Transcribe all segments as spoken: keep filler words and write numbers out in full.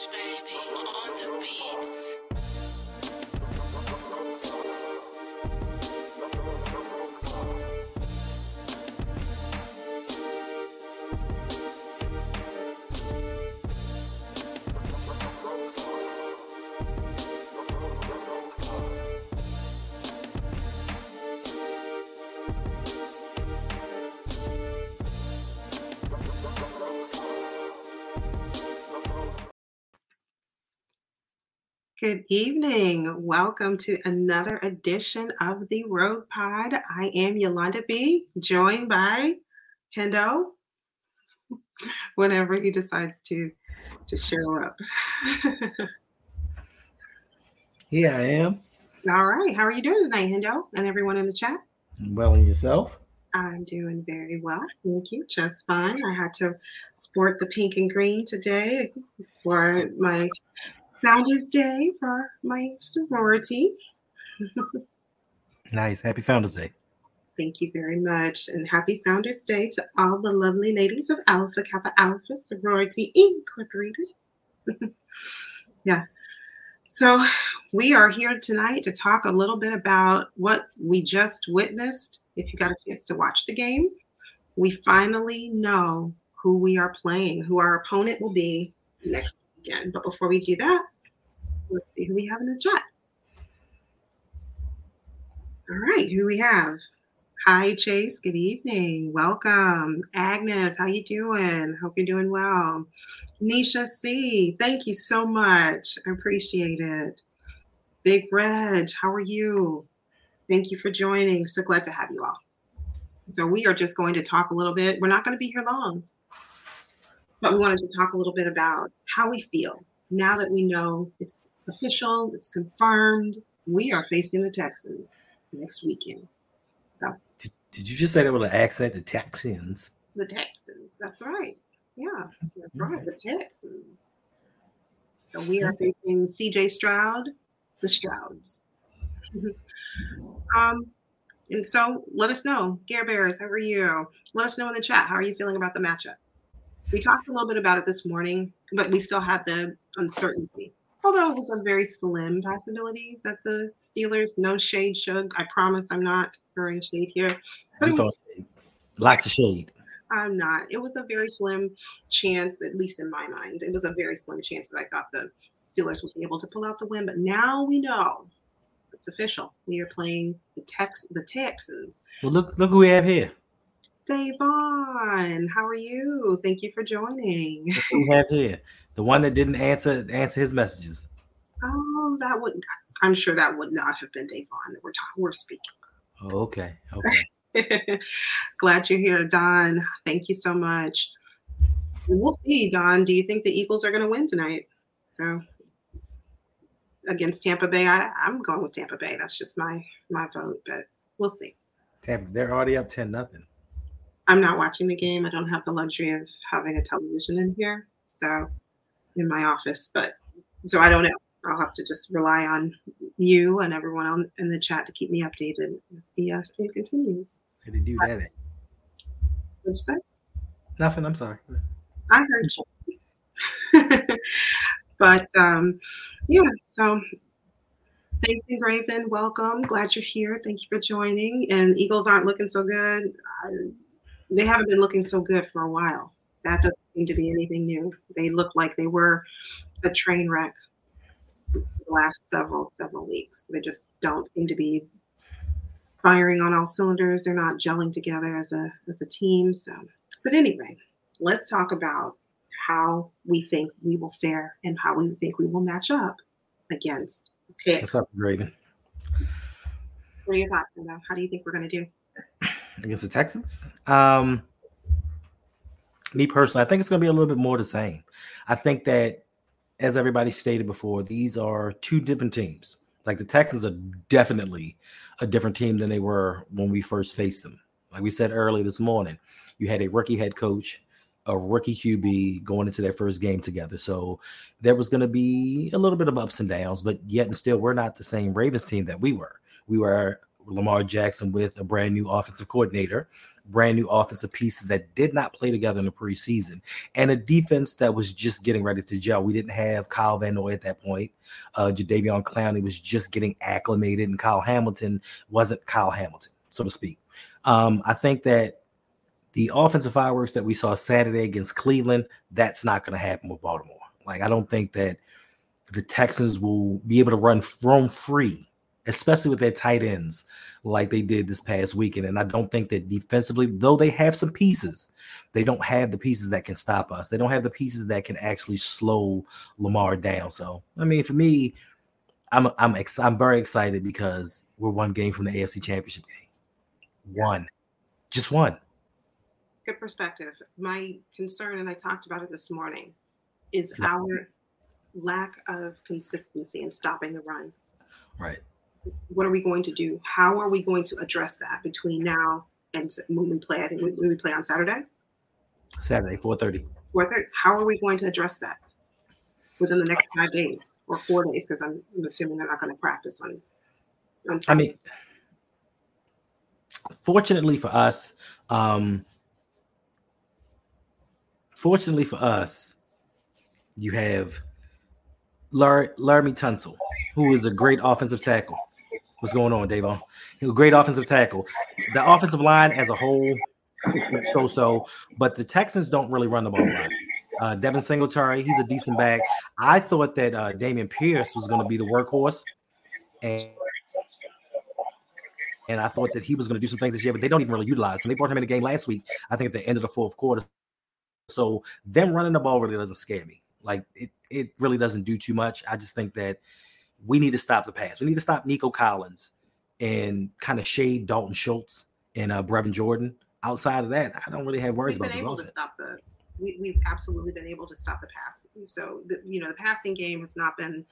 Fresh baby on the beats. Good evening. Welcome to another edition of the Road Pod. I am Yolanda B, joined by Hendo, whenever he decides to to show up. Here I am. All right. How are you doing tonight, Hendo, and everyone in the chat? Well, and yourself? I'm doing very well. Thank you. Just fine. I had to sport the pink and green today for my Founders Day for my sorority. Nice. Happy Founders Day. Thank you very much. And happy Founders Day to all the lovely ladies of Alpha Kappa Alpha Sorority Incorporated. Yeah. So we are here tonight to talk a little bit about what we just witnessed. If you got a chance to watch the game, we finally know who we are playing, who our opponent will be next weekend. But before we do that, let's see who we have in the chat. All right, who we have? Hi, Chase. Good evening. Welcome. Agnes, how you doing? Hope you're doing well. Nisha C, thank you so much. I appreciate it. Big Reg, how are you? Thank you for joining. So glad to have you all. So we are just going to talk a little bit. We're not going to be here long, but we wanted to talk a little bit about how we feel now that we know it's official, it's confirmed. We are facing the Texans next weekend. So, did, did you just say that with an accent? The Texans. The Texans. That's right. Yeah, that's right. The Texans. So we are facing C J Stroud, the Strouds. um, and so let us know, Gare Bears, how are you? Let us know in the chat. How are you feeling about the matchup? We talked a little bit about it this morning, but we still had the uncertainty. Although it was a very slim possibility that the Steelers, no shade, Shug. I promise I'm not throwing shade here. But it was, lots of shade. I'm not. It was a very slim chance, at least in my mind. It was a very slim chance that I thought the Steelers would be able to pull out the win. But now we know it's official. We are playing the Tex the Texans. Well, look, look who we have here. Davon, how are you? Thank you for joining. Look who we have here. The one that didn't answer answer his messages. Oh, that wouldn't. I'm sure that would not have been Davon that we're talking. We're speaking. Oh, okay. Okay. Glad you're here, Don. Thank you so much. We'll see, Don. Do you think the Eagles are going to win tonight? So against Tampa Bay, I, I'm going with Tampa Bay. That's just my my vote, but we'll see. Tampa, they're already up ten nothing. I'm not watching the game. I don't have the luxury of having a television in here, so in my office. But so I don't know. I'll have to just rely on you and everyone on, in the chat to keep me updated as the uh, stream continues. How did you do that? What'd you say? Nothing. I'm sorry. I heard you. But um, yeah, so thanks, Engraven. Welcome. Glad you're here. Thank you for joining. And Eagles aren't looking so good. Uh, they haven't been looking so good for a while. That doesn't seem to be anything new. They look like they were a train wreck the last several, several weeks. They just don't seem to be firing on all cylinders. They're not gelling together as a as a team. So, but anyway, let's talk about how we think we will fare and how we think we will match up against the Texans. What's up, Raven? What are your thoughts on that? How do you think we're going to do against the Texans? Um, me personally, I think it's going to be a little bit more the same. I think that, as everybody stated before, these are two different teams. Like the Texans are definitely a different team than they were when we first faced them. Like we said earlier this morning, you had a rookie head coach, a rookie Q B going into their first game together. So there was going to be a little bit of ups and downs, but yet and still, we're not the same Ravens team that we were. We were Lamar Jackson with a brand new offensive coordinator brand new offensive pieces that did not play together in the preseason, and a defense that was just getting ready to gel. We didn't have Kyle Van Noy at that point. Uh, Jadeveon Clowney was just getting acclimated, and Kyle Hamilton wasn't Kyle Hamilton, so to speak. Um, I think that the offensive fireworks that we saw Saturday against Cleveland, that's not going to happen with Baltimore. Like, I don't think that the Texans will be able to run roam free, especially with their tight ends like they did this past weekend. And I don't think that defensively, though they have some pieces, they don't have the pieces that can stop us. They don't have the pieces that can actually slow Lamar down. So, I mean, for me, I'm I'm ex- I'm very excited because we're one game from the A F C Championship game. One. Just one. Good perspective. My concern, and I talked about it this morning, is Yeah. our lack of consistency in stopping the run. Right. What are we going to do? How are we going to address that between now and when we play? I think we, when we play on Saturday, Saturday, four thirty. four thirty. How are we going to address that within the next five days or four days? Because I'm, I'm assuming they're not going to practice on. on I mean, fortunately for us, um, fortunately for us, you have Lar- Laramie Tunsil, who is a great offensive tackle. What's going on, Davon? He's a great offensive tackle. The offensive line as a whole, so-so, but the Texans don't really run the ball a lot. Uh, Devin Singletary, he's a decent back. I thought that uh, Damian Pierce was going to be the workhorse, and and I thought that he was going to do some things this year, but they don't even really utilize him. They brought him in the game last week, I think at the end of the fourth quarter. So them running the ball really doesn't scare me. Like, it, it really doesn't do too much. I just think that we need to stop the pass. We need to stop Nico Collins and kind of shade Dalton Schultz and uh, Brevin Jordan. Outside of that, I don't really have worries we've about been this able to offense. stop the. We, we've absolutely been able to stop the pass. So the, you know, the passing game has not been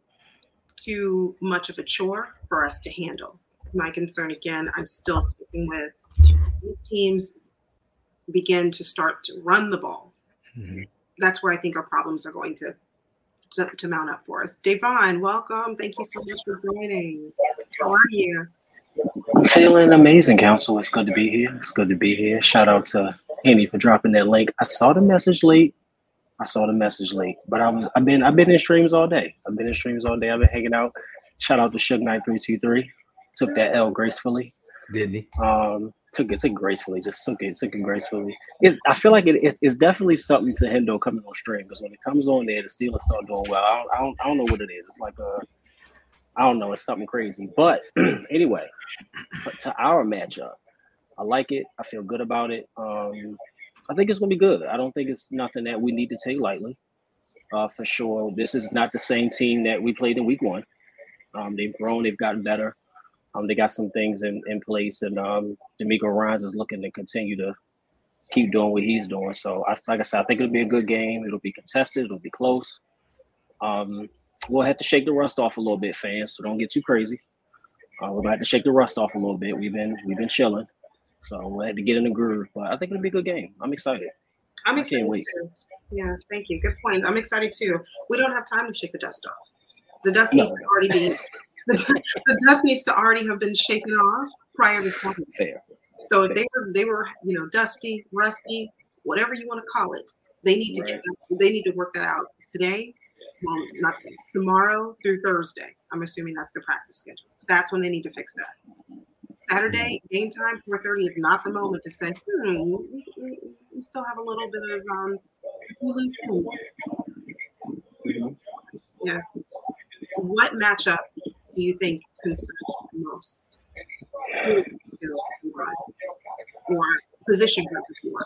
too much of a chore for us to handle. My concern, again, I'm still sticking with these teams begin to start to run the ball. Mm-hmm. That's where I think our problems are going to, to, to mount up for us. Davon, welcome. Thank you so much for joining. How are you? Feeling amazing, Council. It's good to be here. It's good to be here. Shout out to Henny for dropping that link. I saw the message late. I saw the message late, but I was I've been I've been in streams all day. I've been in streams all day. I've been hanging out. Shout out to Suge Knight three two three. Took that L gracefully. Didn't he? Um, took it, took it gracefully. Just took it, took it gracefully. It's, I feel like it, it, it's definitely something to Hendo coming on stream, because when it comes on there, the Steelers start doing well. I don't, I don't, I don't know what it is. It's like a, I don't know. It's something crazy. But anyway, to our matchup, I like it. I feel good about it. Um, I think it's gonna be good. I don't think it's nothing that we need to take lightly. Uh, for sure, this is not the same team that we played in week one. Um, they've grown. They've gotten better. Um, they got some things in, in place, and um, D'Amico Ryans is looking to continue to keep doing what he's doing. So, I, like I said, I think it'll be a good game. It'll be contested. It'll be close. Um, we'll have to shake the rust off a little bit, fans. So don't get too crazy. Uh, we're gonna have to shake the rust off a little bit. We've been we've been chilling, so we'll have to get in the groove. But I think it'll be a good game. I'm excited. I'm I excited can't wait. too. Yeah, thank you. Good point. I'm excited too. We don't have time to shake the dust off. The dust No. needs to already be the, the dust needs to already have been shaken off prior to Sunday. Fair. So if they were they were you know dusty, rusty, whatever you want to call it, they need to get that, they need to work that out today. Well, not tomorrow through Thursday. I'm assuming that's the practice schedule. That's when they need to fix that. Saturday game time four thirty is not the moment to say, hmm, we, we, we still have a little bit of um loose ends. Yeah. What matchup do you think concerns you the most? Who do you feel right? Or position group if you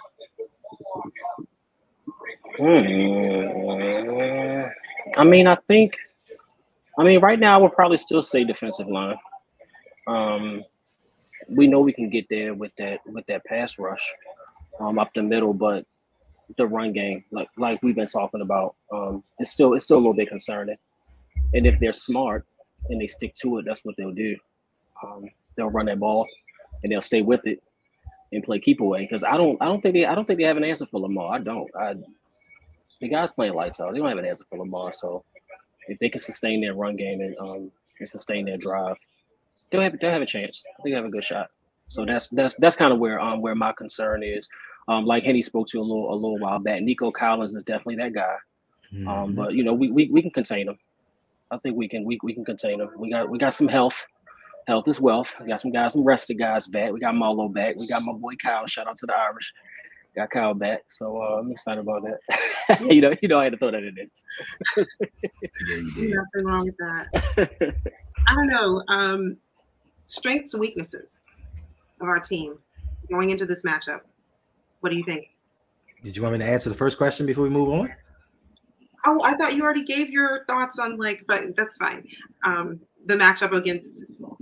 want? Hmm. I mean, I think. I mean, right now I would probably still say defensive line. Um, we know we can get there with that with that pass rush um, up the middle, but the run game, like like we've been talking about, um, it's still it's still a little bit concerning. And if they're smart and they stick to it, that's what they'll do. Um, they'll run that ball and they'll stay with it and play keep away. Because I don't I don't think they I don't think they have an answer for Lamar. I don't. I, the guys playing lights out. They don't have an answer for Lamar. So if they can sustain their run game and um and sustain their drive, they'll have they'll have a chance. I think they have a good shot. So that's that's that's kind of where um where my concern is. Um, like Henny spoke to a little a little while back. Nico Collins is definitely that guy. Mm-hmm. Um, but you know, we, we we can contain him. I think we can we, we can contain him. We got we got some health. Health is wealth. We got some guys, some rested guys back. We got Marlo back. We got my boy Kyle. Shout out to the Irish. Got Kyle back. So uh, I'm excited about that. you know, you know I had to throw that in there. Yeah, you did. Nothing wrong with that. I don't know. Um, strengths and weaknesses of our team going into this matchup. What do you think? Did you want me to answer the first question before we move on? Oh, I thought you already gave your thoughts on like, but that's fine. Um, the matchup against. Go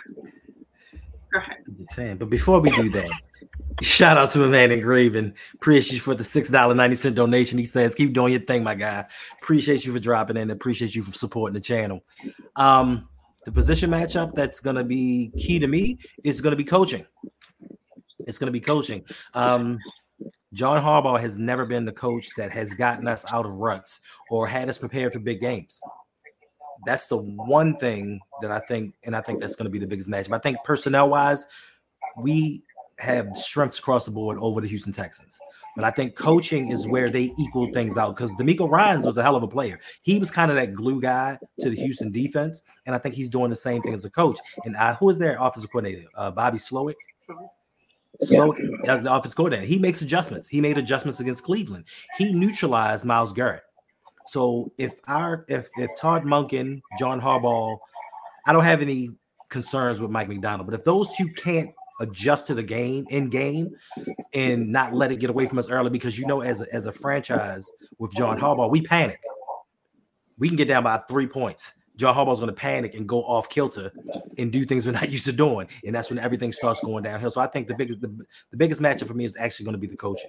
ahead. I'm just saying, but before we do that, shout out to my man Engraven. Appreciate you for the six dollars and ninety cents donation. He says, keep doing your thing, my guy. Appreciate you for dropping in. Appreciate you for supporting the channel. Um, the position matchup that's going to be key to me is going to be coaching. It's going to be coaching. Um, John Harbaugh has never been the coach that has gotten us out of ruts or had us prepared for big games. That's the one thing that I think, and I think that's going to be the biggest matchup. I think personnel-wise, we have strengths across the board over the Houston Texans. But I think coaching is where they equal things out because D'Amico Ryans was a hell of a player. He was kind of that glue guy to the Houston defense, and I think he's doing the same thing as a coach. And I, who is their offensive coordinator? Uh, Bobby Slowick? Slowick, yeah. The offensive coordinator. He makes adjustments. He made adjustments against Cleveland. He neutralized Myles Garrett. So if our if if Todd Monken, John Harbaugh, I don't have any concerns with Mike McDonald, but if those two can't adjust to the game in game and not let it get away from us early, because you know, as a, as a franchise with John Harbaugh, we panic. We can get down by three points. John Harbaugh's going to panic and go off kilter and do things we're not used to doing, and that's when everything starts going downhill. So I think the biggest the, the biggest matchup for me is actually going to be the coaching.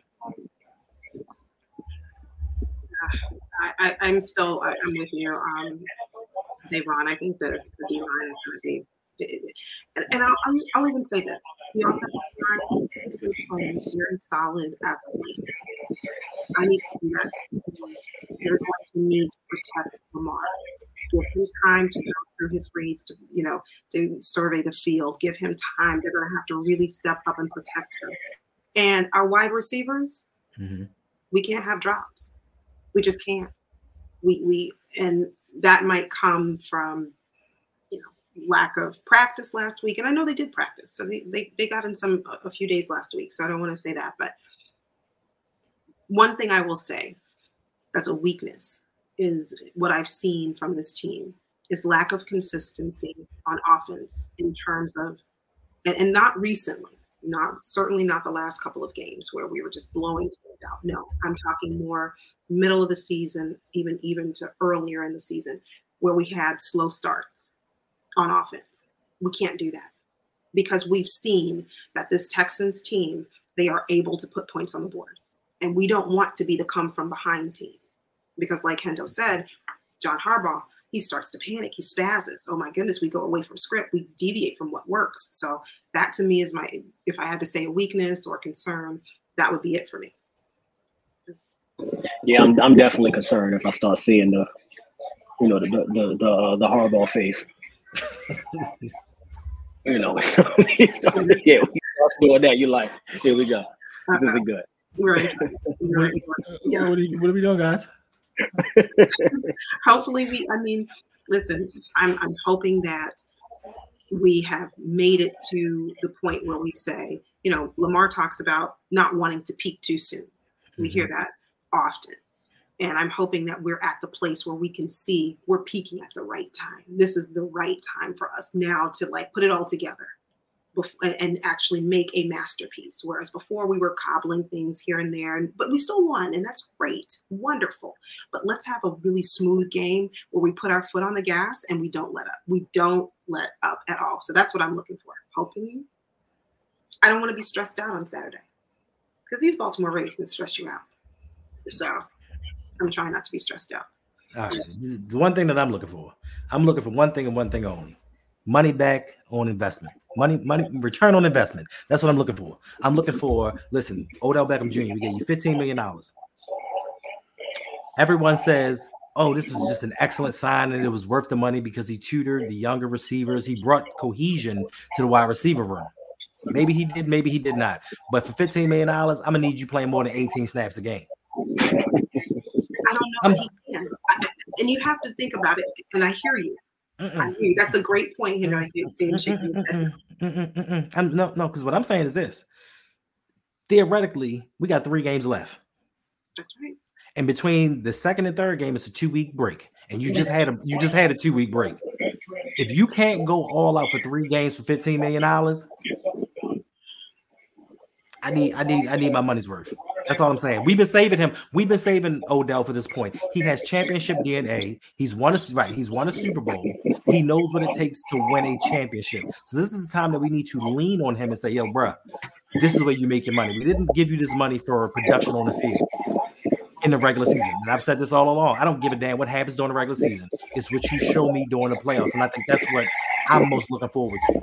I, I, I'm still I, I'm with you, um, Davon. I think the, the D line is going to be, and, and I'll, I'll, I'll even say this: the offensive line is playing very solid as a week. I need to see that they're going to need to protect Lamar. Give him time to go through his reads, to you know, to survey the field. Give him time. They're going to have to really step up and protect him. And our wide receivers, mm-hmm. we can't have drops. We just can't. We we and that might come from, you know, lack of practice last week. And I know they did practice, so they they they got in some a few days last week. So I don't want to say that, but one thing I will say as a weakness is what I've seen from this team is lack of consistency on offense in terms of, and, and not recently, not certainly not the last couple of games where we were just blowing things out. No, I'm talking more middle of the season, even even to earlier in the season, where we had slow starts on offense. We can't do that because we've seen that this Texans team, they are able to put points on the board. And we don't want to be the come from behind team because like Hendo said, John Harbaugh, he starts to panic. He spazzes. Oh my goodness, we go away from script. We deviate from what works. So that to me is my, if I had to say a weakness or concern, that would be it for me. Yeah, I'm I'm definitely concerned if I start seeing the, you know, the the the uh, the Harbaugh face. you know, you start, yeah, when you start doing that, you're like, here we go. This isn't good. Right. right. Yeah. What, are you, what are we doing, guys? Hopefully we, I mean, listen, I'm I'm hoping that we have made it to the point where we say, you know, Lamar talks about not wanting to peak too soon. We mm-hmm. hear that often. And I'm hoping that we're at the place where we can see we're peaking at the right time. This is the right time for us now to like put it all together before, and actually make a masterpiece. Whereas before we were cobbling things here and there, but we still won, and that's great, wonderful. But let's have a really smooth game where we put our foot on the gas and we don't let up. We don't let up at all. So that's what I'm looking for. Hoping I don't want to be stressed out on Saturday because these Baltimore Ravens can stress you out. So I'm trying not to be stressed out. All right. The one thing that I'm looking for, I'm looking for one thing and one thing only: money back on investment. Money, money, return on investment. That's what I'm looking for. I'm looking for, listen, Odell Beckham Junior, we gave you fifteen million dollars. Everyone says, oh, this was just an excellent sign and it was worth the money because he tutored the younger receivers. He brought cohesion to the wide receiver room. Maybe he did, maybe he did not. But for fifteen million dollars, I'm gonna need you playing more than eighteen snaps a game. I don't know if he can. I, and you have to think about it. And I hear you. Mm-mm. I hear you. That's a great point, you know. I did see him shaking his head. Mm-mm, mm-mm. I'm, no, no, because what I'm saying is this. Theoretically, we got three games left. That's right. And between the second and third game, it's a two-week break. And you just had a you just had a two-week break. If you can't go all out for three games for fifteen million dollars, I need I need I need my money's worth. That's all I'm saying. We've been saving him. We've been saving Odell for this point. He has championship D N A. He's won a right. He's won a Super Bowl. He knows what it takes to win a championship. So this is the time that we need to lean on him and say, "Yo, bro, this is where you make your money. We didn't give you this money for production on the field in the regular season." And I've said this all along. I don't give a damn what happens during the regular season. It's what you show me during the playoffs, and I think that's what I'm most looking forward to.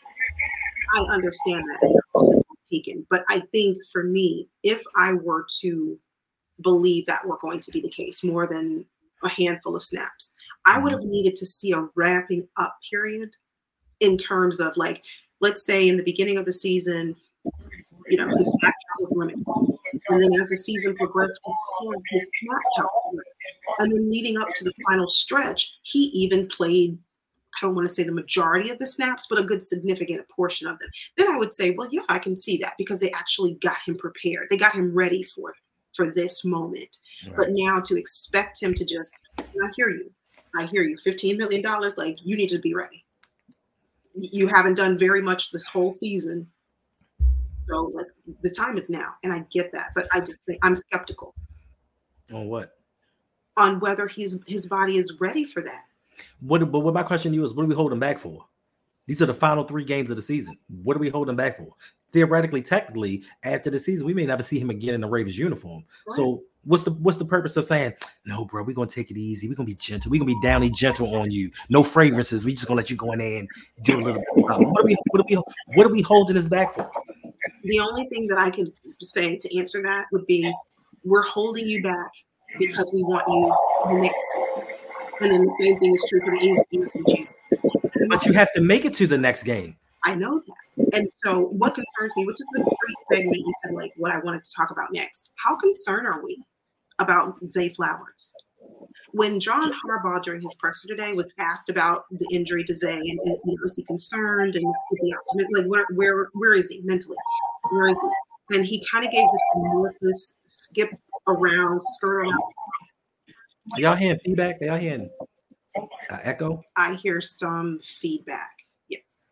I understand that. Taken. But I think for me, if I were to believe that were going to be the case, more than a handful of snaps, I would have needed to see a ramping up period in terms of, like, let's say in the beginning of the season, you know, his snap count was limited. And then as the season progressed, we saw his snap count progress. And then leading up to the final stretch, he even played, I don't want to say the majority of the snaps, but a good significant portion of them. Then I would say, well, yeah, I can see that because they actually got him prepared. They got him ready for, for this moment. Right. But now to expect him to just, and I hear you, I hear you, fifteen million dollars, like, you need to be ready. You haven't done very much this whole season. So, like, the time is now, and I get that. But I just think I'm skeptical. On what? On whether he's his body is ready for that. What, but what my question to you is, what are we holding back for? These are the final three games of the season. What are we holding back for? Theoretically, technically, after the season, we may never see him again in the Ravens uniform. Right. So what's the what's the purpose of saying, no, bro, we're going to take it easy. We're going to be gentle. We're going to be downy gentle on you. No fragrances. We just going to let you go in there and do a little bit. What are we, what are we, what are we holding us back for? The only thing that I can say to answer that would be, we're holding you back because we want you to make. And then the same thing is true for the N F L. But you have to make it to the next game. I know that. And so what concerns me, which is a great segment into, like, what I wanted to talk about next. How concerned are we about Zay Flowers? When John Harbaugh during his presser today was asked about the injury to Zay, and, you know, is he concerned, and is he optimistic? Like, where where where is he mentally? Where is he? And he kind of gave this amorphous skip around, skirt around. Are y'all hearing feedback? Are y'all hearing uh, echo? I hear some feedback. Yes.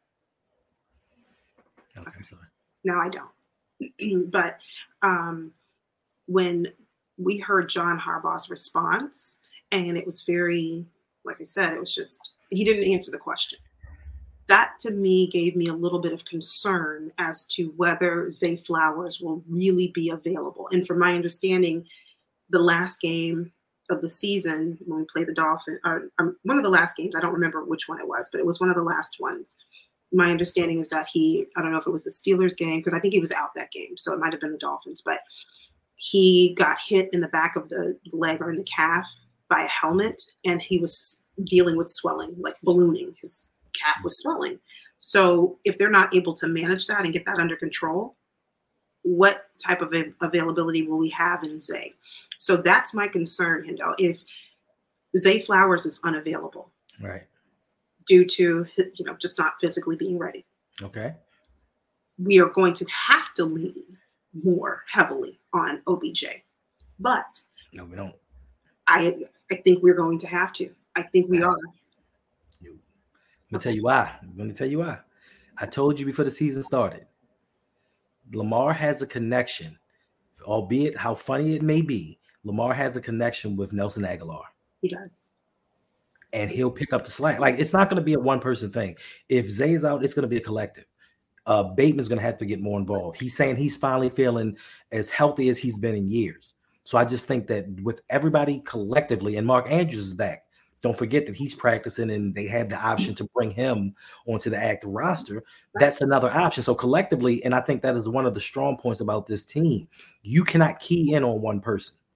Okay, I'm sorry. No, I don't. But um, when we heard John Harbaugh's response, and it was very, like I said, it was just, he didn't answer the question. That to me gave me a little bit of concern as to whether Zay Flowers will really be available. And from my understanding, the last game of the season when we played the Dolphins, or um, one of the last games, I don't remember which one it was, but it was one of the last ones. My understanding is that he, I don't know if it was the Steelers game, because I think he was out that game, so it might have been the Dolphins, but he got hit in the back of the leg or in the calf by a helmet, and he was dealing with swelling, like ballooning. His calf was swelling. So if they're not able to manage that and get that under control, what type of availability will we have in Zay? So that's my concern, Hendo. If Zay Flowers is unavailable, right, due to, you know, just not physically being ready, okay, we are going to have to lean more heavily on O B J. But no, we don't. I I think we're going to have to. I think we are. No. I'm gonna tell you why. I'm gonna tell you why. I told you before the season started. Lamar has a connection, albeit how funny it may be. Lamar has a connection with Nelson Aguilar. He does. And he'll pick up the slack. Like, it's not going to be a one-person thing. If Zay's out, it's going to be a collective. Uh, Bateman's going to have to get more involved. He's saying he's finally feeling as healthy as he's been in years. So I just think that with everybody collectively, and Mark Andrews is back. Don't forget that he's practicing and they have the option to bring him onto the active roster. That's another option. So collectively, and I think that is one of the strong points about this team, you cannot key in on one person.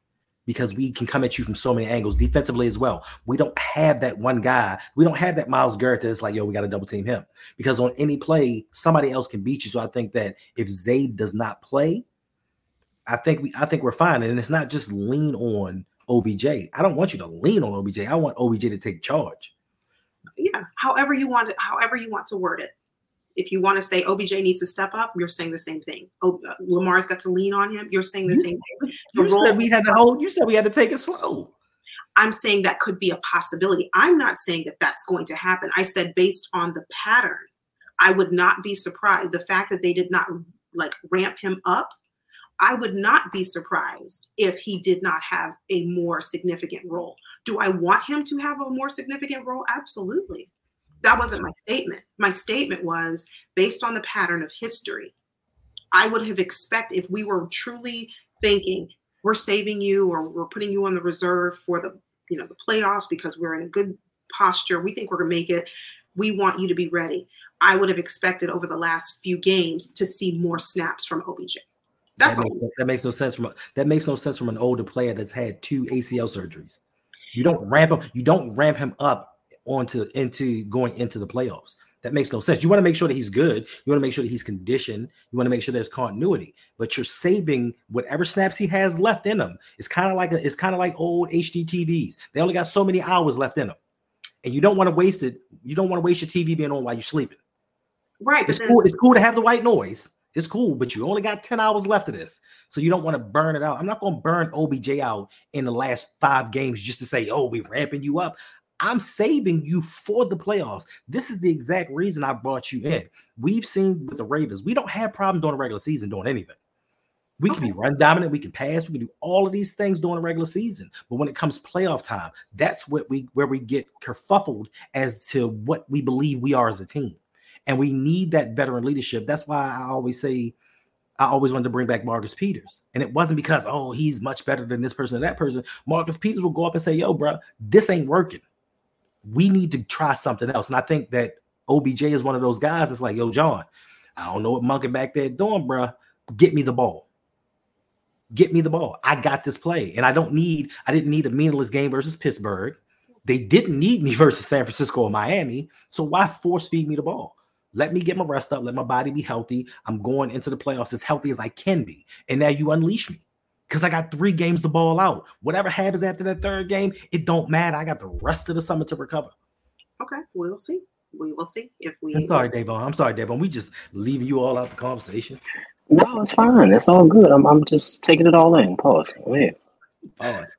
because we can come at you from so many angles defensively as well. We don't have that one guy. We don't have that Myles Garrett that's like, yo, we got to double team him, because on any play, somebody else can beat you. So I think that if Zay does not play, I think we, I think we're fine. And it's not just lean on O B J. I don't want you to lean on O B J. I want O B J to take charge. Yeah, however you want it, however you want to word it. If you want to say O B J needs to step up, you're saying the same thing. Oh, uh, Lamar's got to lean on him. You're saying the You, same thing. you The role- said we had to hold. You said we had to take it slow. I'm saying that could be a possibility. I'm not saying that that's going to happen. I said based on the pattern, I would not be surprised. The fact that they did not like ramp him up, I would not be surprised if he did not have a more significant role. Do I want him to have a more significant role? Absolutely. That wasn't my statement. My statement was based on the pattern of history. I would have expected, if we were truly thinking we're saving you or we're putting you on the reserve for the, you know, the playoffs because we're in a good posture, we think we're gonna make it, we want you to be ready. I would have expected over the last few games to see more snaps from O B J. That's that all. makes, that makes no sense from a, that makes no sense from an older player that's had two A C L surgeries. You don't ramp him. You don't ramp him up onto into going into the playoffs. That makes no sense. You want to make sure that he's good. You want to make sure that he's conditioned. You want to make sure there's continuity. But you're saving whatever snaps he has left in him. It's kind of like a, it's kind of like old H D T Vs. They only got so many hours left in them, and you don't want to waste it. You don't want to waste your T V being on while you're sleeping. Right. It's then, cool. It's cool to have the white noise. It's cool, but you only got ten hours left of this. So you don't want to burn it out. I'm not going to burn O B J out in the last five games just to say, oh, we're ramping you up. I'm saving you for the playoffs. This is the exact reason I brought you in. We've seen with the Ravens, we don't have problems during the regular season doing anything. We can Okay. be run dominant. We can pass. We can do all of these things during the regular season. But when it comes playoff time, that's what we where we get kerfuffled as to what we believe we are as a team. And we need that veteran leadership. That's why I always say I always wanted to bring back Marcus Peters. And it wasn't because, oh, he's much better than this person or that person. Marcus Peters will go up and say, yo, bro, this ain't working. We need to try something else. And I think that O B J is one of those guys that's like, yo, John, I don't know what monkey back there doing, bro. Get me the ball. Get me the ball. I got this play. And I don't need, I didn't need a meaningless game versus Pittsburgh. They didn't need me versus San Francisco or Miami. So why force feed me the ball? Let me get my rest up. Let my body be healthy. I'm going into the playoffs as healthy as I can be. And now you unleash me because I got three games to ball out. Whatever happens after that third game, it don't matter. I got the rest of the summer to recover. okay, we'll see. We will see if we. I'm sorry, Davon. I'm sorry, Davon. We just leaving you all out the conversation. No, it's fine. It's all good. I'm I'm just taking it all in. Pause. Go ahead. Pause.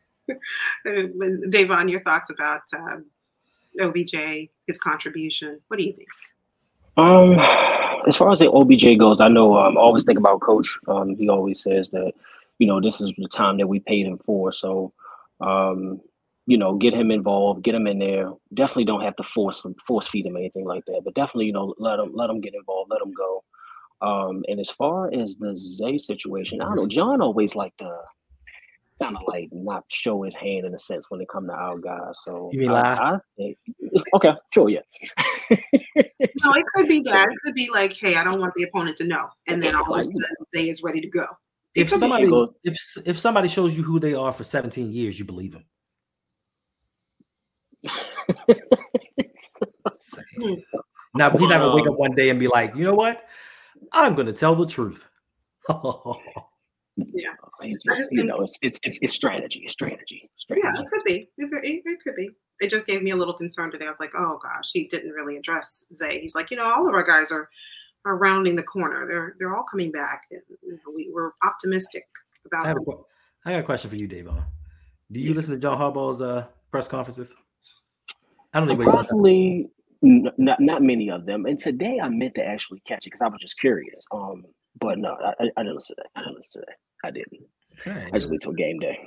Davon, your thoughts about um, O B J, his contribution. What do you think? Um, as far as the O B J goes, I know um, I always think about Coach. Um, he always says that, you know, this is the time that we paid him for. So, um, you know, get him involved, get him in there. Definitely don't have to force force feed him anything like that, but definitely, you know, let him let him get involved, let him go. Um, and as far as the Zay situation, I don't know. John always like to kind of like not show his hand in a sense when it comes to our guys. So You mean I, lie? I think, okay, sure, yeah. No, it could be that. It could be like, hey, I don't want the opponent to know, and then all of a sudden Zay is ready to go. If could be. somebody goes- if if somebody shows you who they are for seventeen years, you believe them. Now he's not gonna wake up one day and be like, you know what? I'm gonna tell the truth. Yeah, It's I just, just you think- know, it's it's it's, it's strategy, it's strategy, strategy. yeah, it could be. It, it, it could be. It just gave me a little concern today. I was like, oh gosh, he didn't really address Zay. He's like, you know, all of our guys are are rounding the corner. They're they're all coming back. And, you know, we we're optimistic about I, have a, them. que- I got a question for you, Davon. Do you listen to John Harbaugh's uh, press conferences? I don't think he's Surprisingly, n- not not many of them. And today I meant to actually catch it because I was just curious. Um, but no, I, I I didn't listen to that. I didn't listen to that. I didn't. I just wait till game day.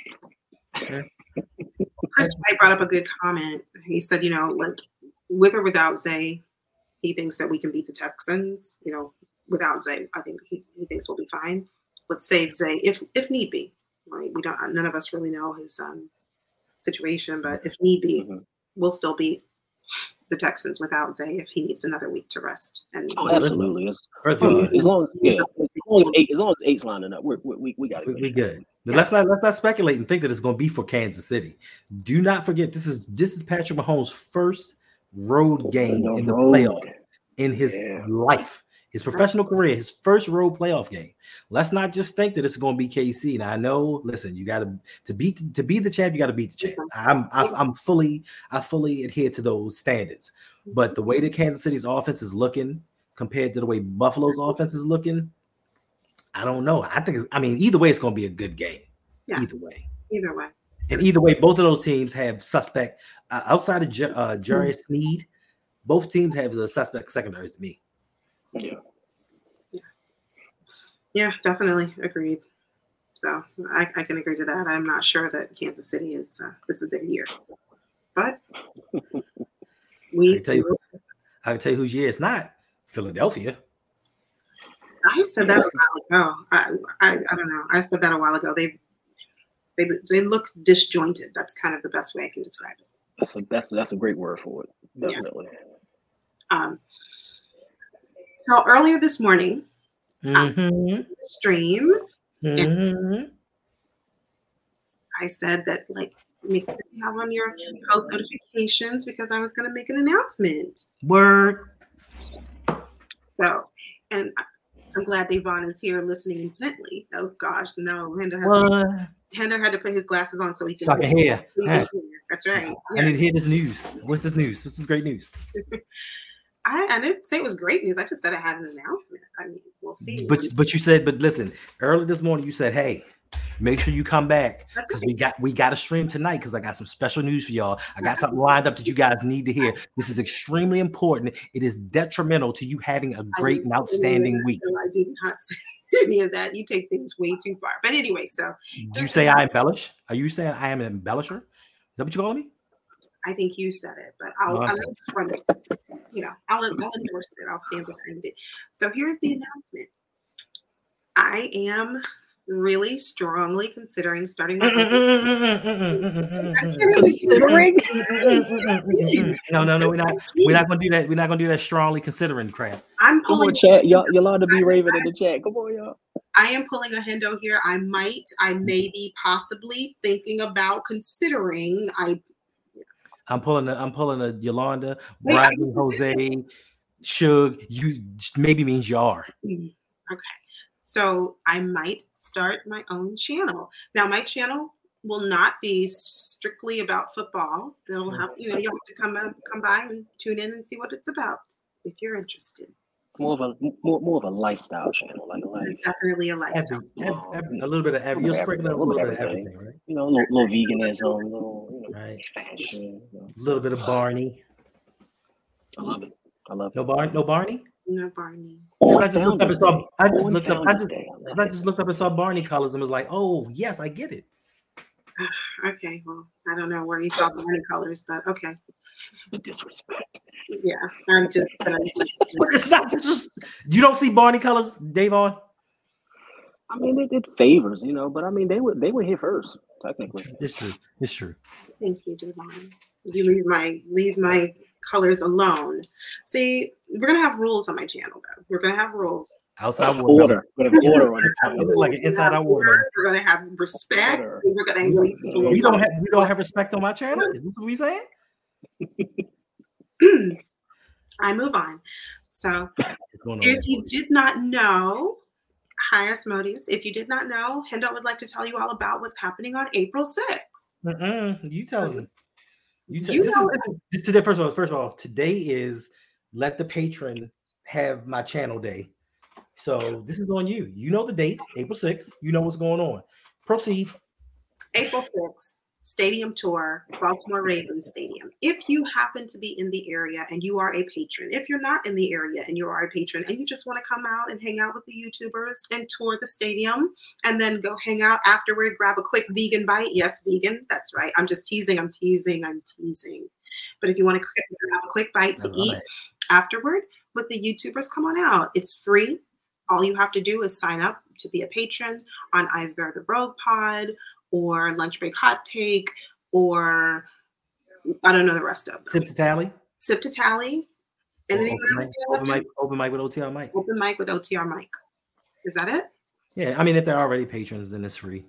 Chris White brought up a good comment. He said, you know, like with or without Zay, he thinks that we can beat the Texans. You know, without Zay, I think he, he thinks we'll be fine. Let's save Zay if if need be. Right? We don't. None of us really know his um, situation, but if need be, Mhm. we'll still beat the Texans without Zay if he needs another week to rest. And Oh, absolutely. It's, First oh, of yeah, all, as long as yeah, as long as eight, as long as eight's lining up, we're, we we we got it. we, we good. But let's not let's not speculate and think that it's going to be for Kansas City. Do not forget this is this is Patrick Mahomes' first road game in the playoff in his yeah. life, his professional career, his first road playoff game. Let's not just think that it's going to be K C. Now I know, listen, you got to to beat to be the champ, you got to beat the champ. I'm I'm fully I fully adhere to those standards. But the way that Kansas City's offense is looking compared to the way Buffalo's offense is looking, I don't know. I think it's, I mean either way, it's going to be a good game. Yeah. Either way, either way, and either way, both of those teams have suspect uh, outside of J- uh, Jarius Sneed. Both teams have the suspect secondary to me. Yeah. Yeah. Yeah, definitely agreed. So I, I can agree to that. I'm not sure that Kansas City is uh, this is their year, but we. I can tell you, I can tell you whose year it's not. Philadelphia. I said that a while ago. I, I I don't know. I said that a while ago. They they they look disjointed. That's kind of the best way I can describe it. That's a that's that's a great word for it. Definitely. Yeah. Um. So earlier this morning, mm-hmm. stream, mm-hmm. I said that like make sure you have on your post notifications because I was going to make an announcement. Word. So, and I'm glad Devon is here listening intently. Oh gosh, no, Hendo has Hendo had to put his glasses on so he can, so I can hear. He can hear. That's right. I yeah. need to hear this news. What's this news? What's this great news? I, I didn't say it was great news. I just said I had an announcement. I mean, we'll see. But but you said, but listen, early this morning you said, hey, make sure you come back because we got we got a stream tonight because I got some special news for y'all. I got something lined up that you guys need to hear. This is extremely important. It is detrimental to you having a great and outstanding week. I did not say any of that. You take things way too far. But anyway, so did you say I embellish? Are you saying I am an embellisher? Is that what you calling me? I think you said it, but I'll, oh, I'll run it. You know, I'll, I'll endorse it. I'll stand behind it. So here's the announcement. I am really strongly considering starting my considering. no, no, no, we're not. We're not gonna do that. We're not gonna do that strongly considering crap. I'm pulling. Come on, chat. Y'all, you're allowed to be Raven in the chat. Come on, y'all. I am pulling a Hendo here. I might, I may be possibly thinking about considering. I. I'm pulling a, I'm pulling a Yolanda, Bradley, Jose, Suge. You maybe means you are. Okay. So I might start my own channel. Now my channel will not be strictly about football. They'll have, you know, you'll have to come up, come by and tune in and see what it's about if you're interested. More of a more, more of a lifestyle channel, like, like it's definitely a lifestyle. Every, every, every, a little bit of every. You're sprinkling a little bit of everything, right? You know, a little, little veganism, little, you know, right. fashion. You know. A little bit of Barney. I love it. I love it. No Barney. No Barney. No Barney. I just looked up and saw. I just looked up. I just, I just looked up and saw Barney colors and was like, "Oh yes, I get it." Okay, well, I don't know where you saw Barney colors, but okay. The disrespect. Yeah, I'm just. Gonna... it's not just. You don't see Barney colors, Davon. I mean, it, it favors, you know, but I mean, they were they were here first, technically. It's true. It's true. Thank you, Davon. You leave my leave my colors alone. See, we're gonna have rules on my channel, though. We're gonna have rules. Outside order. We're gonna have order on it. Like an inside out order. We're gonna have respect. Order. We're gonna. You don't have you don't have respect on my channel. Is this what we saying? I move on. So, if you did not know, hi Asmodeus, if you did not know, Hendo would like to tell you all about what's happening on April sixth. Mm-mm, you tell me. You tell you this, know is, this is today. First of all, first of all, today is let the patron have my channel day. So this is on you. You know the date, April sixth. You know what's going on. Proceed. April sixth. Stadium tour, Baltimore Ravens Stadium. If you happen to be in the area and you are a patron, if you're not in the area and you are a patron and you just want to come out and hang out with the YouTubers and tour the stadium and then go hang out afterward, grab a quick vegan bite. Yes, vegan. That's right. I'm just teasing. I'm teasing. I'm teasing. But if you want to grab a quick bite to eat it. afterward with the YouTubers, come on out. It's free. All you have to do is sign up to be a patron on either the Rogue Pod or Lunch Break Hot Take, or I don't know the rest of them. Sip to Tally. Sip to Tally. And open, mic, open, mic, open mic with O T R Mike. Open mic with O T R Mike. Is that it? Yeah, I mean, if they're already patrons, then it's free.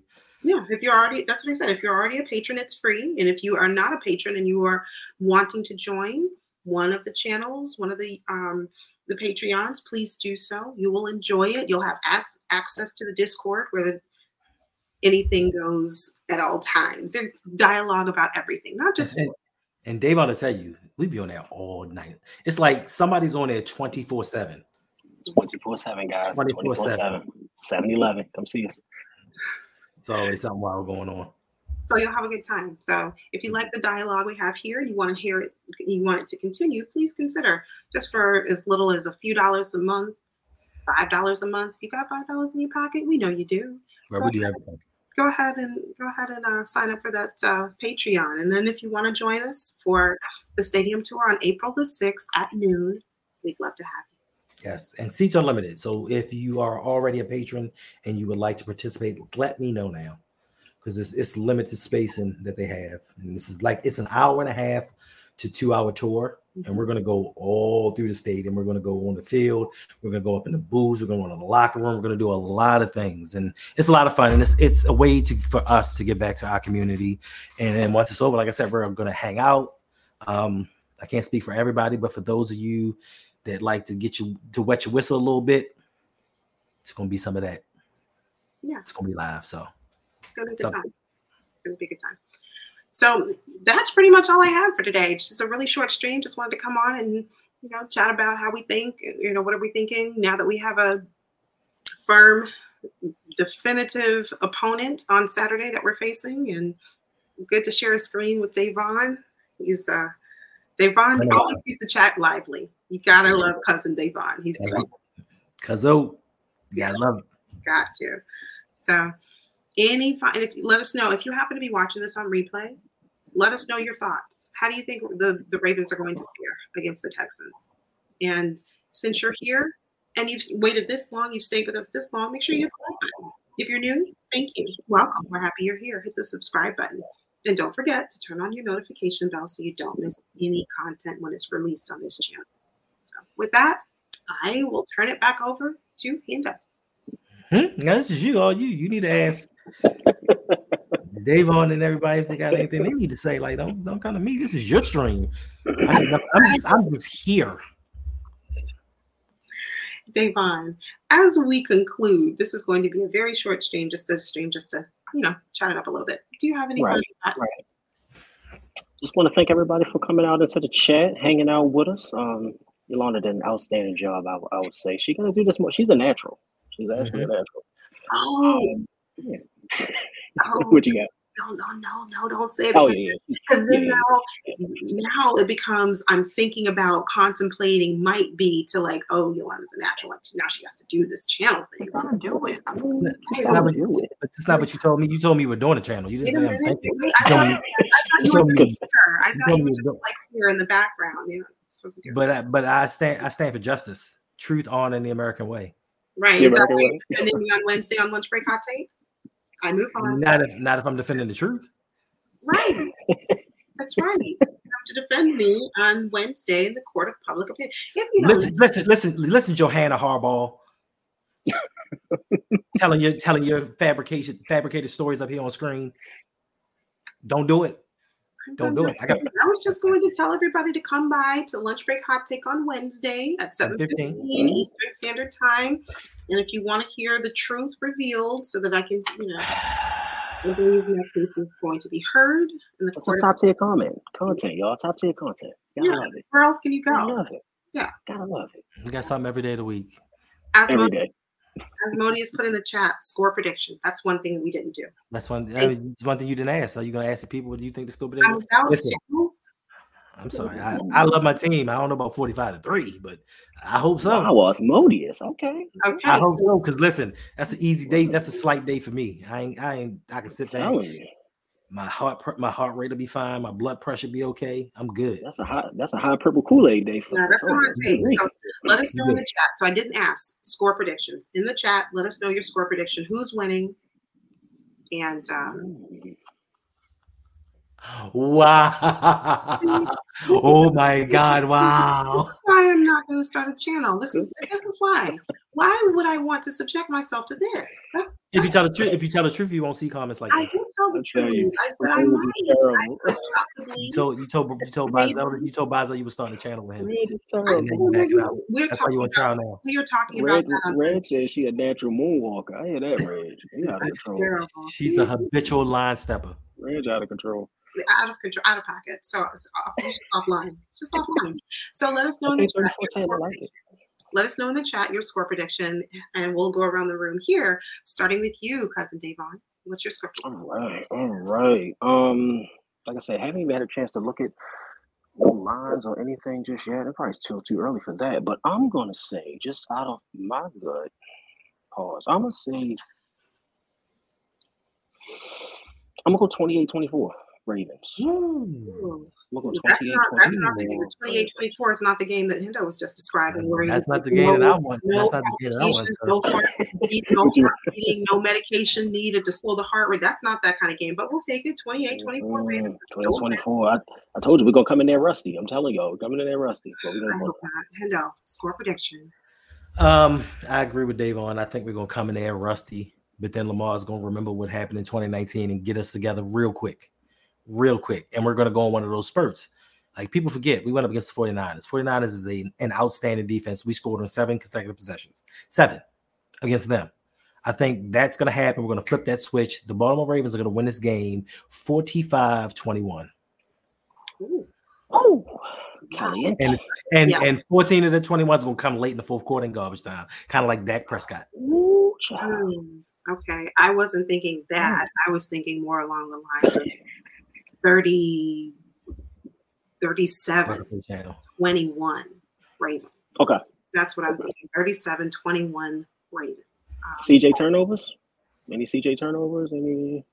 Yeah, if you're already, that's what I said. If you're already a patron, it's free. And if you are not a patron and you are wanting to join one of the channels, one of the um, the Patreons, please do so. You will enjoy it. You'll have as- access to the Discord where the, anything goes at all times. There's dialogue about everything, not just. And, and Dave, I'll tell you, we be on there all night. It's like somebody's on there twenty-four seven. twenty-four seven, guys. twenty-four seven. seven eleven. Come see us. It's always something wild going on. So you'll have a good time. So if you like the dialogue we have here, you want to hear it, you want it to continue, please consider just for as little as a few dollars a month, five dollars a month. You got five dollars in your pocket? We know you do. Well, we do everything. Go ahead and go ahead and uh, sign up for that uh, Patreon. And then if you want to join us for the stadium tour on April the sixth at noon, we'd love to have you. Yes, and seats are limited. So if you are already a patron and you would like to participate, let me know now, because it's it's limited spacing that they have. And this is like it's an hour and a half to two hour tour, and we're gonna go all through the stadium. We're gonna go on the field. We're gonna go up in the booths. We're gonna go in the locker room. We're gonna do a lot of things, and it's a lot of fun. And it's it's a way to for us to get back to our community. And then once it's over, like I said, we're gonna hang out. Um, I can't speak for everybody, but for those of you that like to get you to wet your whistle a little bit, it's gonna be some of that. Yeah, it's gonna be live. So it's gonna be a good time. It's gonna be a good time. So that's pretty much all I have for today. It's just a really short stream. Just wanted to come on and you know chat about how we think. You know, what are we thinking now that we have a firm, definitive opponent on Saturday that we're facing, and good to share a screen with Davon. He's uh, Davon always keeps the chat lively. You gotta love cousin Davon. He's great. Cuzzo, yeah, I love it. Got to. So, any and if you let us know if you happen to be watching this on replay, let us know your thoughts. How do you think the, the Ravens are going to fare against the Texans? And since you're here and you've waited this long, you've stayed with us this long, make sure you hit the like button. If you're new, thank you. Welcome. We're happy you're here. Hit the subscribe button. And don't forget to turn on your notification bell so you don't miss any content when it's released on this channel. So with that, I will turn it back over to Hendo. Hmm? Now, this is you, all you. You need to ask Davon and everybody if they got anything they need to say. Like, don't don't come to me. This is your stream. I, I'm, just, I'm just here. Davon, as we conclude, this is going to be a very short stream, just a stream, just to you know, chat it up a little bit. Do you have any right, final thoughts? Right. Just want to thank everybody for coming out into the chat, hanging out with us. Um, Yolanda did an outstanding job, I, I would say. She's gonna do this more. She's a natural. She's actually mm-hmm. a natural. Oh, um, yeah. oh. What you got? No, no, no, no, don't say it. Oh, yeah. Because then yeah. now, now it becomes, I'm thinking about contemplating might be to like, oh, Yolanda's a natural. Like, now she has to do this channel thing. She's gonna do it. I mean, it's not what, do it. But it's not what you told me. You told me you were doing a channel. You didn't say I'm thinking. I thought you were just here. I thought you were just like here in the background. You know, but I, but I stand I stand for justice, truth, on in the American way. Right. Is that why you're defending me on Wednesday on Lunch Break Hot Take? I move on. Not if not if I'm defending the truth. Right. That's right. You have to defend me on Wednesday in the court of public opinion. If you don't listen, listen, listen, listen, Johanna Harbaugh. telling you telling your fabrication fabricated stories up here on screen. Don't do it. Don't do it. I, got, I was just going to tell everybody to come by to Lunch Break Hot Take on Wednesday at seven fifteen Eastern Standard Time. And if you want to hear the truth revealed so that I can, you know, I believe my case is going to be heard. In the That's a top tier comment. Content, y'all. Top tier content. Gotta yeah. love it. Where else can you go? Gotta love it. Yeah. Gotta love it. We got something every day of the week. Asmodi, every day. Asmodi has put in the chat score prediction. That's one thing that we didn't do. That's one. I mean, it's one thing you didn't ask. Are you going to ask the people what do you think the score prediction? I'm about Listen, to. I'm sorry. I, I love my team. I don't know about forty-five to three, but I hope so. I was Modius. Okay. Okay. I hope so. Because listen, that's an easy day. That's a slight day for me. I ain't. I ain't. I can sit there. My heart. My heart rate will be fine. My blood pressure be okay. I'm good. That's a hot. That's a high purple Kool-Aid day for. Yeah, that's a hard day. So let us know in the chat. So I didn't ask score predictions in the chat. Let us know your score prediction. Who's winning? And um, wow! Oh my God! Wow! I am not going to start a channel. This is this is why. why would I want to subject myself to this? That's, If you tell the truth, if you tell the truth, you won't see comments like I that. did tell the I tell truth. you, I said I'm I telling might. you, it's I terrible. could possibly. You told you told you told Maybe. Bazel you told Bazel you were starting a channel with him. Red is I And then told you you, back it up. we're That's why talking you on about. trial now. We are talking about Red, that on Red says she a natural moonwalker. I hear that, Red. You out of That's control. terrible. She's a habitual line stepper. Red's out of control. Out of control, out of pocket. So it's, off, it's just offline. It's just offline. So let us know in the Okay, chat. thirty-four Your ten, I score like it. prediction. Let us know in the chat your score prediction, and we'll go around the room here, starting with you, cousin Davon. What's your score? All right, all right. Um, like I said, haven't even had a chance to look at no lines or anything just yet. It's probably still too early for that. But I'm gonna say, just out of my gut, pause. I'm gonna say, I'm gonna go twenty-eight twenty-four Ravens. Ooh. I'm gonna go That's twenty-eight not that's not the game. twenty-four. The twenty-eight twenty-four is not the game that Hendo was just describing. Where That's he's not like, the game that I no, want. no That's not the game that I want, palpitations, sir. no heart beat, no heart beating, no medication needed to slow the heart rate. That's not that kind of game. But we'll take it. twenty-eight twenty-four Ravens. twenty twenty-four. I, I told you we're gonna come in there rusty. I'm telling y'all, we're coming in there rusty. But we're I gonna hope not. Hendo, score prediction. Um, I agree with Davon. I think we're gonna come in there rusty, but then Lamar's gonna remember what happened in twenty nineteen and get us together real quick, real quick. And we're gonna go on one of those spurts. Like people forget, we went up against the forty-niners. forty-niners is a, an outstanding defense. We scored on seven consecutive possessions, seven against them. I think that's going to happen. We're going to flip that switch. The Baltimore Ravens are going to win this game forty-five twenty-one. Ooh. Oh, caliente. And and, Yeah. and fourteen of the twenty-one is going to come late in the fourth quarter in garbage time, kind of like Dak Prescott. Ooh, child. Hmm. Okay, I wasn't thinking that. I was thinking more along the lines of thirty, thirty-seven, twenty-one Ravens. Okay. That's what I'm thinking. thirty-seven twenty-one Ravens. Um, C J turnovers? Any C J turnovers? Any?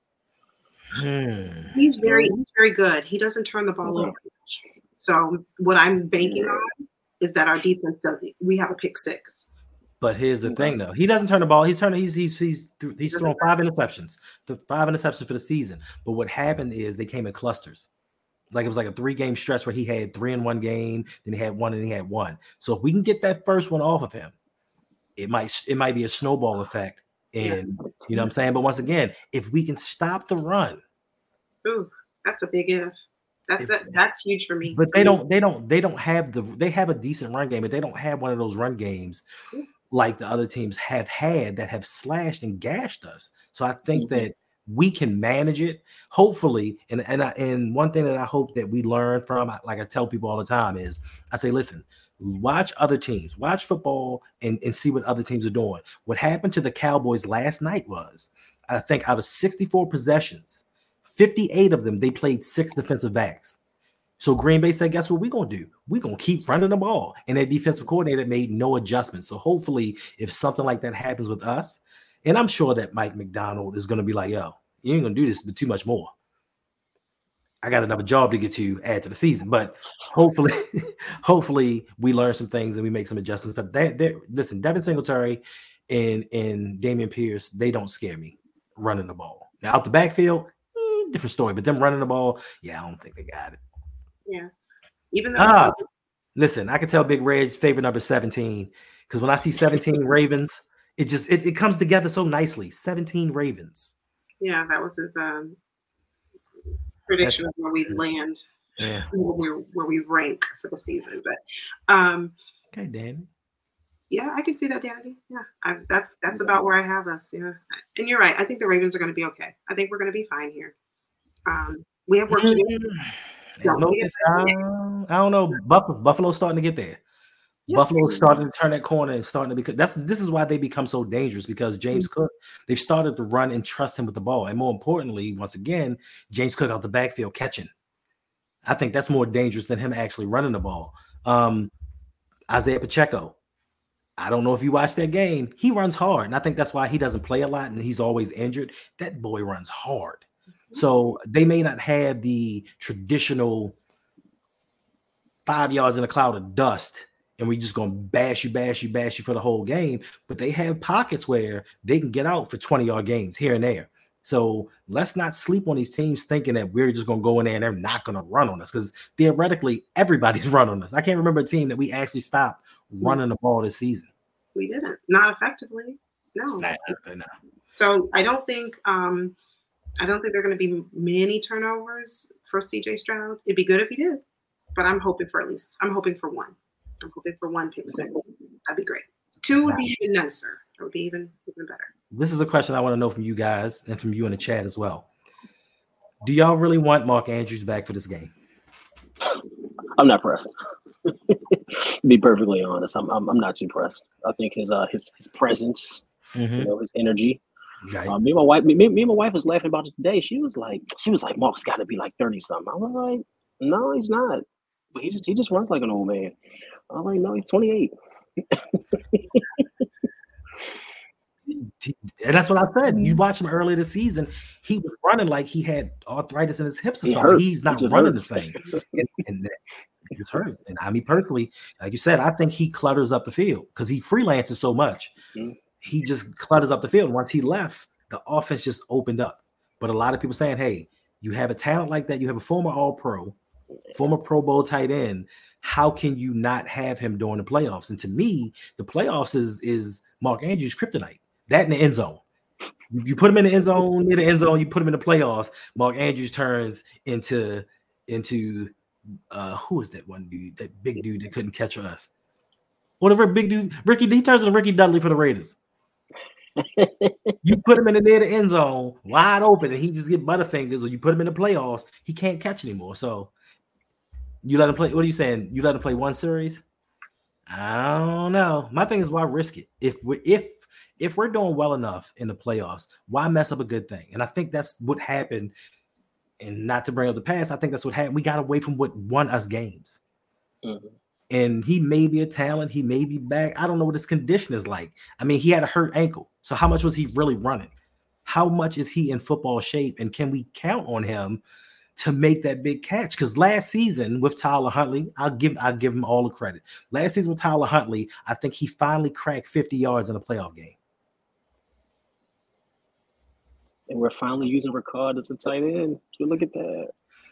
Hmm. he's very he's very good. He doesn't turn the ball Okay. over much. So what I'm banking on is that our defense does. We have a pick six. But here's the Okay. thing, though. He doesn't turn the ball. He's turning. He's he's he's he's thrown five interceptions. The five interceptions for the season. But what happened is they came in clusters. Like it was like a three game stretch where he had three in one game, then he had one and he had one. So if we can get that first one off of him, it might it might be a snowball effect. And you know what I'm saying? But once again, if we can stop the run, Ooh, that's a big if. That's If- that, that's huge for me. but they don't they don't they don't have the they have a decent run game, but they don't have one of those run games like the other teams have had that have slashed and gashed us. So I think Mhm. that we can manage it, hopefully. And and I, and one thing that I hope that we learn from, like I tell people all the time, is I say, listen, watch other teams, watch football, and, and see what other teams are doing. What happened to the Cowboys last night was, I think out of sixty-four possessions, fifty-eight of them they played six defensive backs. So Green Bay said, guess what we're going to do? We're going to keep running the ball. And their defensive coordinator made no adjustments. So hopefully if something like that happens with us, and I'm sure that Mike McDonald is going to be like, yo, you ain't going to do this but too much more. I got another job to get to add to the season. But hopefully, hopefully we learn some things and we make some adjustments. But they, they, listen, Devin Singletary and, and Damian Pierce, they don't scare me running the ball. Now out the backfield, eh, different story. But them running the ball, yeah, I don't think they got it. Yeah. Even though Ah, listen, I can tell Big Red's favorite number seventeen because when I see seventeen Ravens, it just it, it comes together so nicely. seventeen Ravens. yeah, that was his um prediction of where we land, Yeah. where we where we rank for the season. But um Okay, Danny. yeah, I can see that, Danny. Yeah, I, that's that's about where I have us. Yeah, and you're right. I think the Ravens are going to be okay. I think we're going to be fine here. Um, we have work to do. It's no- it's, uh, I don't know. Buffalo, Buffalo's starting to get there. Yeah. Buffalo's starting to turn that corner and starting to become that's this is why they become so dangerous because James Cook, they've started to run and trust him with the ball. And more importantly, once again, James Cook out the backfield catching. I think that's more dangerous than him actually running the ball. Um, Isaiah Pacheco. I don't know if you watched that game. He runs hard. And I think that's why he doesn't play a lot and he's always injured. That boy runs hard. So they may not have the traditional five yards in a cloud of dust and we just going to bash you, bash you, bash you for the whole game. But they have pockets where they can get out for twenty-yard gains here and there. So let's not sleep on these teams thinking that we're just going to go in there and they're not going to run on us because theoretically everybody's run on us. I can't remember a team that we actually stopped running the ball this season. We didn't. Not effectively. No. Nah, nah, nah. So I don't think um, I don't think there are going to be many turnovers for C J Stroud. It'd be good if he did, but I'm hoping for at least I'm hoping for one. I'm hoping for one pick six. That'd be great. Two would be even nicer. It would be even even better. This is a question I want to know from you guys and from you in the chat as well. Do y'all really want Mark Andrews back for this game? I'm not pressed. To be perfectly honest, I'm, I'm I'm not too pressed. I think his uh his his presence, Mm-hmm. you know, his energy. Right. Uh, me and my wife, me, me and my wife was laughing about it today. She was like, she was like, Mark's got to be like thirty something. I was like, no, he's not. But he just he just runs like an old man. I was like, no, he's twenty-eight. And that's what I said. You watch him earlier this season, he was running like he had arthritis in his hips or He something. hurts. He's not He just running hurts. the same. And, and that- it just hurts. And I mean, personally, like you said, I think he clutters up the field because he freelances so much. Mhm. He just clutters up the field. Once he left, the offense just opened up. But a lot of people saying, hey, you have a talent like that. You have a former All-Pro, former Pro Bowl tight end. How can you not have him during the playoffs? And to me, the playoffs is, is Mark Andrews' kryptonite. That in the end zone. You, you put him in the end zone, near the end zone, you put him in the playoffs, Mark Andrews turns into, into uh, who is that one dude, that big dude that couldn't catch us? Whatever big dude, Ricky, he turns into Ricky Dudley for the Raiders. You put him in the near the end zone, wide open, and he just get butterfingers, or you put him in the playoffs, he can't catch anymore. So you let him play. What are you saying? You let him play one series? I don't know. My thing is, why risk it? If we if if we're doing well enough in the playoffs, why mess up a good thing? And I think that's what happened. And not to bring up the past, I think that's what happened. We got away from what won us games. Mm-hmm. And he may be a talent. He may be back. I don't know what his condition is like. I mean, he had a hurt ankle. So how much was he really running? How much is he in football shape? And can we count on him to make that big catch? Because last season with Tyler Huntley, I'll give I'll give him all the credit. Last season with Tyler Huntley, I think he finally cracked fifty yards in a playoff game. And we're finally using Ricard as a tight end. So look at that.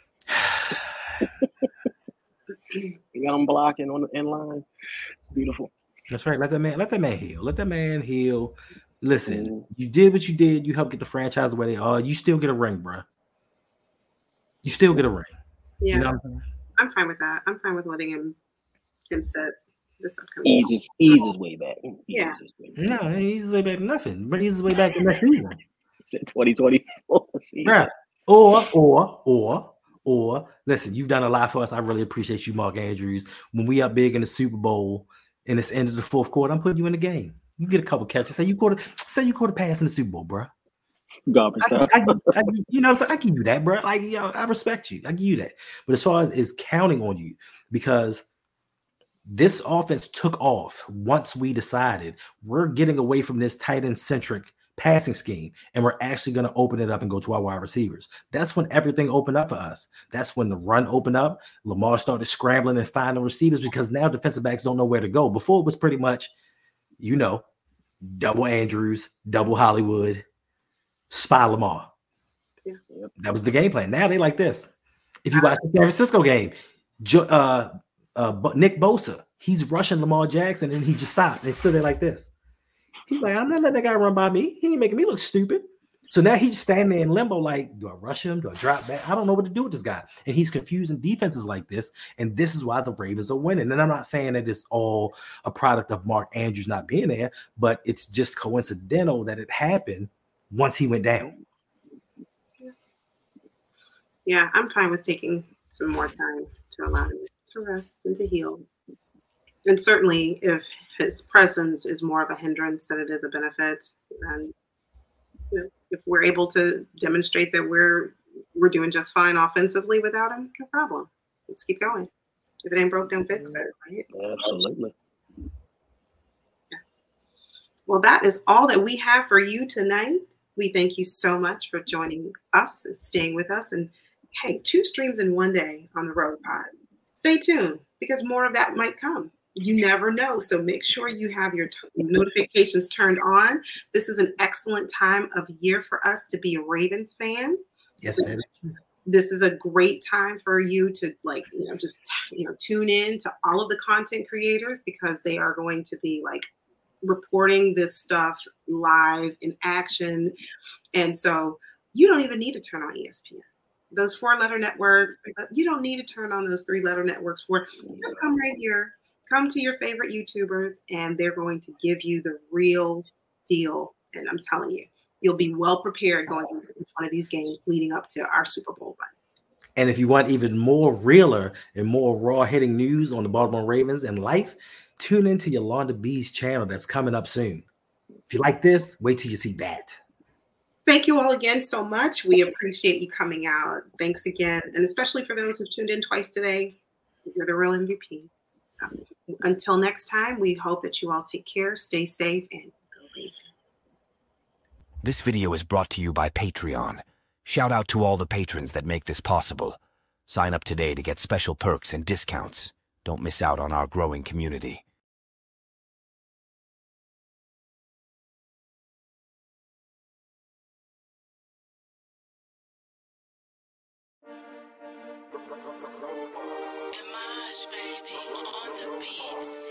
We got him blocking on the end line. It's beautiful. That's right. Let that man, let that man heal. Let that man heal. Listen, Mm. you did what you did. You helped get the franchise the way they are. You still get a ring, bro. You still get a ring. Yeah, You know what I'm saying? I'm fine with that. I'm fine with letting him him sit this upcoming. Ease his, ease his way back. Ease Yeah. his way back. No, he's his way back to nothing. But he's his way back to next season. It's twenty twenty-four season. Right. Or, or, or, or, listen, you've done a lot for us. I really appreciate you, Mark Andrews. When we up big in the Super Bowl and it's the end of the fourth quarter, I'm putting you in the game. You get a couple catches. Say you caught a, say you caught a pass in the Super Bowl, bro. Garbage I, time. I, I, you know, so I give you that, bro. Like, you know, I respect you. I give you that. But as far as is counting on you, because this offense took off once we decided we're getting away from this tight end centric passing scheme, and we're actually going to open it up and go to our wide receivers. That's when everything opened up for us. That's when the run opened up. Lamar started scrambling and finding receivers because now defensive backs don't know where to go. Before it was pretty much, you know, double Andrews, double Hollywood, spy Lamar. Yeah. That was the game plan. Now they like this. If you watch the San Francisco game, Jo- uh, uh, Bo- Nick Bosa, he's rushing Lamar Jackson and he just stopped and stood there like this. He's like, I'm not letting that guy run by me. He ain't making me look stupid. So now he's standing there in limbo, like, do I rush him? Do I drop back? I don't know what to do with this guy. And he's confusing defenses like this. And this is why the Ravens are winning. And I'm not saying that it's all a product of Mark Andrews not being there, but it's just coincidental that it happened once he went down. Yeah, I'm fine with taking some more time to allow him to rest and to heal. And certainly if his presence is more of a hindrance than it is a benefit, then you know, if we're able to demonstrate that we're we're doing just fine offensively without him, no problem. Let's keep going. If it ain't broke, don't fix it, right? Absolutely. Well, that is all that we have for you tonight. We thank you so much for joining us and staying with us. And hey, two streams in one day on the Road Pod. Stay tuned because more of that might come. You never know. So make sure you have your t- notifications turned on. This is an excellent time of year for us to be a Ravens fan. Yes, So that is true. this is a great time for you to like, you know, just, you know, tune in to all of the content creators because they are going to be like reporting this stuff live in action. And so you don't even need to turn on E S P N. Those four-letter networks, you don't need to turn on those three-letter networks for. Just come right here. Come to your favorite YouTubers, and they're going to give you the real deal. And I'm telling you, you'll be well prepared going into one of these games leading up to our Super Bowl run. And if you want even more realer and more raw hitting news on the Baltimore Ravens and life, tune into Yolanda B's channel that's coming up soon. If you like this, wait till you see that. Thank you all again so much. We appreciate you coming out. Thanks again. And especially for those who tuned in twice today, you're the real M V P. So until next time, we hope that you all take care, stay safe, and go Ravens. This video is brought to you by Patreon. Shout out to all the patrons that make this possible. Sign up today to get special perks and discounts. Don't miss out on our growing community. Image, baby, on the beats.